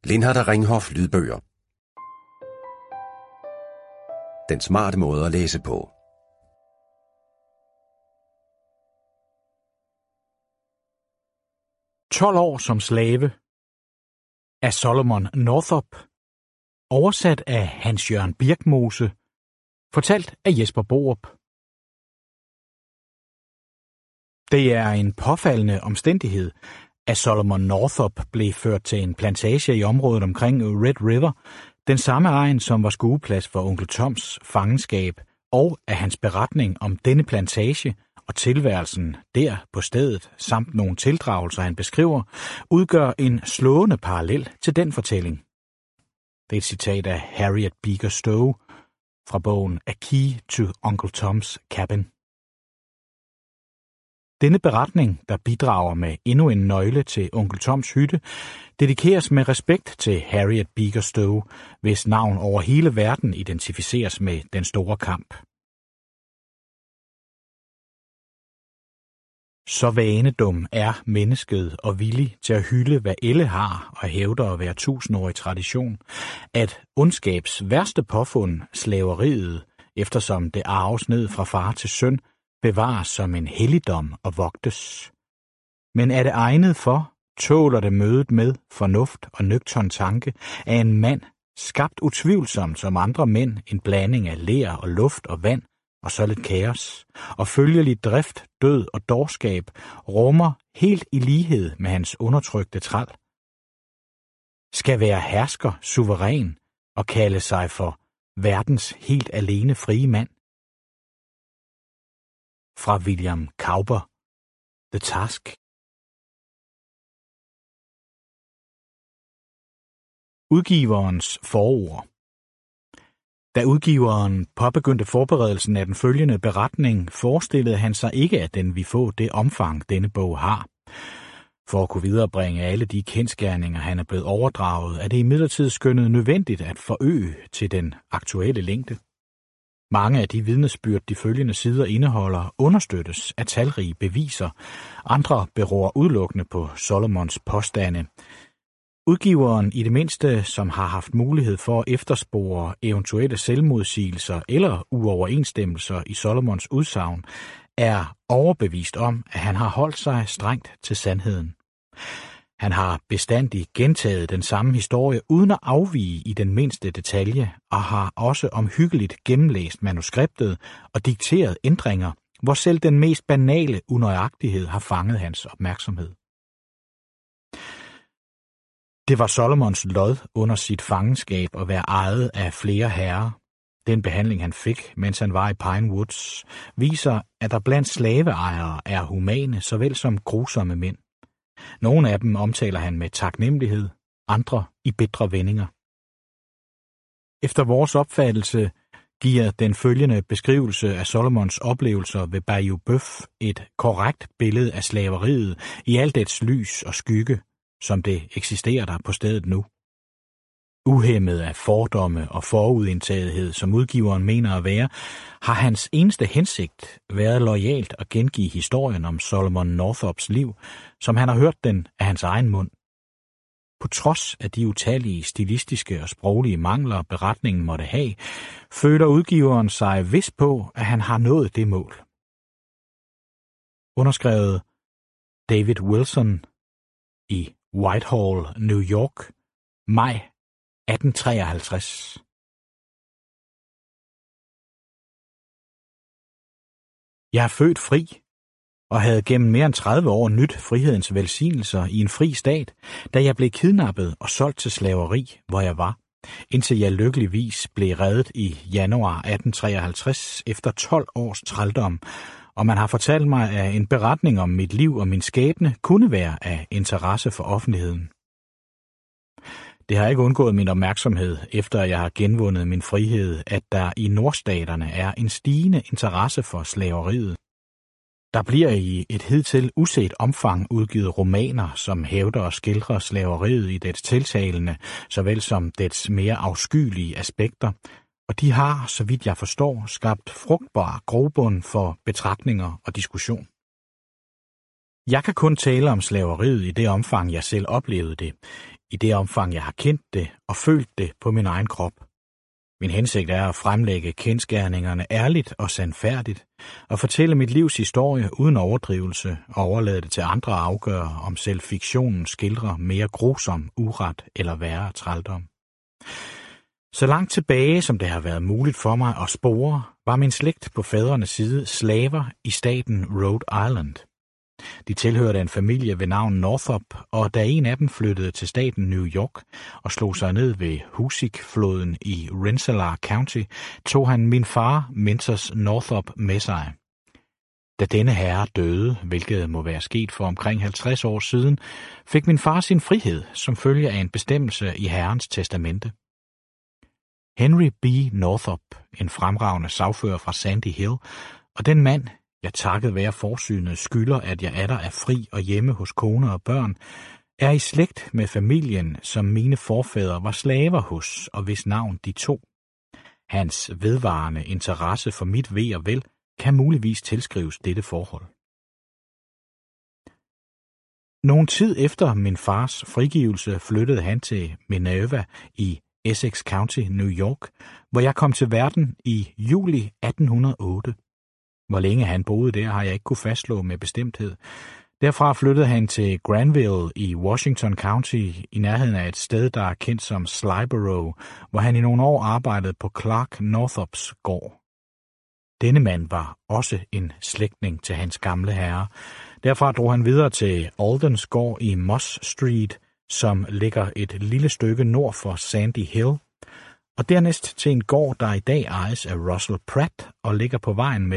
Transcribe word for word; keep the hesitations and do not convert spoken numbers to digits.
Lindhardt Ringhof lydbøger. Den smarte måde at læse på. tolv år som slave af Solomon Northup. Oversat af Hans Jørgen Birkmose. Fortalt af Jesper Borup. Det er en påfaldende omstændighed, at Solomon Northup blev ført til en plantage i området omkring Red River, den samme egen, som var skueplads for onkel Toms fangenskab, og af hans beretning om denne plantage og tilværelsen der på stedet, samt nogle tildragelser, han beskriver, udgør en slående parallel til den fortælling. Det er et citat af Harriet Beecher Stowe fra bogen A Key to Uncle Tom's Cabin. Denne beretning, der bidrager med endnu en nøgle til onkel Toms hytte, dedikeres med respekt til Harriet Beecher Stowe, hvis navn over hele verden identificeres med den store kamp. Så vanedum er mennesket og villig til at hylde, hvad elle har og hævder at være tusindårig tradition, at ondskabs værste påfund, slaveriet, eftersom det arves ned fra far til søn, bevares som en helligdom og vogtes. Men er det egnet for, tåler det mødet med fornuft og nøgtern tanke af en mand, skabt utvivlsomt som andre mænd, en blanding af ler og luft og vand, og så lidt kaos, og følgelig drift, død og dårskab, rummer helt i lighed med hans undertrykte træl. Skal være hersker, suveræn, og kalde sig for verdens helt alene frie mand. Fra William Cowper, The Task. Udgiverens forord. Da udgiveren påbegyndte forberedelsen af den følgende beretning, forestillede han sig ikke, at den ville få det omfang, denne bog har. For at kunne viderebringe alle de kendsgerninger, han er blevet overdraget, er det imidlertid skønnet nødvendigt at forøge til den aktuelle længde. Mange af de vidnesbyrd, de følgende sider indeholder, understøttes af talrige beviser. Andre beror udelukkende på Solomons påstande. Udgiveren i det mindste, som har haft mulighed for at efterspore eventuelle selvmodsigelser eller uoverensstemmelser i Solomons udsagn, er overbevist om, at han har holdt sig strengt til sandheden. Han har bestandig gentaget den samme historie uden at afvige i den mindste detalje, og har også omhyggeligt gennemlæst manuskriptet og dikteret ændringer, hvor selv den mest banale unøjagtighed har fanget hans opmærksomhed. Det var Solomons lod under sit fangenskab at være ejet af flere herrer. Den behandling, han fik, mens han var i Pine Woods, viser, at der blandt slaveejere er humane såvel som grusomme mænd. Nogle af dem omtaler han med taknemmelighed, andre i bitre vendinger. Efter vores opfattelse giver den følgende beskrivelse af Solomons oplevelser ved Bayou Bøf et korrekt billede af slaveriet i alt dets lys og skygge, som det eksisterer der på stedet nu. Uhæmmet af fordomme og forudindtagethed, som udgiveren mener at være, har hans eneste hensigt været loyalt at gengive historien om Solomon Northups liv, som han har hørt den af hans egen mund. På trods af de utallige stilistiske og sproglige mangler, beretningen måtte have, føler udgiveren sig vis på, at han har nået det mål. Underskrevet David Wilson i Whitehall, New York, maj atten treoghalvtreds. Jeg er født fri, og havde gennem mere end tredive år nydt frihedens velsignelser i en fri stat, da jeg blev kidnappet og solgt til slaveri, hvor jeg var, indtil jeg lykkeligvis blev reddet i januar atten treoghalvtreds efter tolv års trældom, og man har fortalt mig, at en beretning om mit liv og min skæbne kunne være af interesse for offentligheden. Det har ikke undgået min opmærksomhed, efter jeg har genvundet min frihed, at der i nordstaterne er en stigende interesse for slaveriet. Der bliver i et hidtil uset omfang udgivet romaner, som hævder og skildrer slaveriet i dets tiltalende, såvel som dets mere afskyelige aspekter, og de har, så vidt jeg forstår, skabt frugtbar grobund for betragtninger og diskussion. Jeg kan kun tale om slaveriet i det omfang, jeg selv oplevede det. i det omfang, jeg har kendt det og følt det på min egen krop. Min hensigt er at fremlægge kendsgerningerne ærligt og sandfærdigt, og fortælle mit livs historie uden overdrivelse og overlade det til andre at afgøre, om selv fiktionen skildrer mere grusom uret eller værre trældom. Så langt tilbage, som det har været muligt for mig at spore, var min slægt på fædrenes side slaver i staten Rhode Island. De tilhørte en familie ved navn Northup, og da en af dem flyttede til staten New York og slog sig ned ved Hoosic-floden i Rensselaer County, tog han min far, Mentors Northup, med sig. Da denne herre døde, hvilket må være sket for omkring halvtreds år siden, fik min far sin frihed som følge af en bestemmelse i herrens testamente. Henry B. Northup, en fremragende sagfører fra Sandy Hill, og den mand, jeg takket være forsynet, skylder, at jeg atter er fri og hjemme hos kone og børn, er i slægt med familien, som mine forfædre var slaver hos, og hvis navn de to. Hans vedvarende interesse for mit ve og vel kan muligvis tilskrives dette forhold. Nogen tid efter min fars frigivelse flyttede han til Minerva i Essex County, New York, hvor jeg kom til verden i juli atten hundrede og otte. Hvor længe han boede der, har jeg ikke kunne fastslå med bestemthed. Derfra flyttede han til Granville i Washington County, i nærheden af et sted, der er kendt som Slyborough, hvor han i nogle år arbejdede på Clark Northups gård. Denne mand var også en slægtning til hans gamle herre. Derfra drog han videre til Aldens gård i Moss Street, som ligger et lille stykke nord for Sandy Hill, og dernæst til en gård, der i dag ejes af Russell Pratt og ligger på vejen med